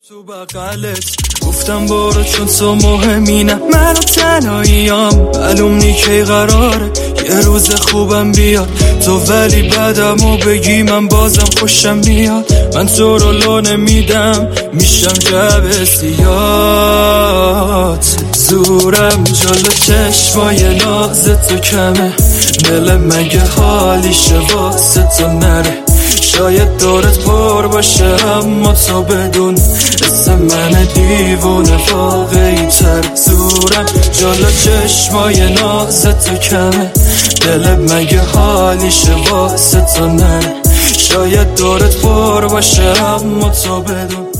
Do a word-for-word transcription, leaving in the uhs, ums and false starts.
تو بغلت گفتم برو چون تو مهمی، نه منو تنهاییم، معلوم نی کی قراره یه روز خوبم بیاد تو، ولی بعدمو بگی من بازم خوشم میاد. من تو رو لو نمیدم، میشم جب سیات، زورم جلو چشمای ناز تو کمه، دل مگه حالیشه واسه تو نره، شاید دورت پر باشه اما تو بدون اسم من دیوونه واقعی تر. زورم جلو چشمای ناز تو کمه، دل مگه حالیشه واسه تو نره، شاید دورت پر باشه اما تو بدون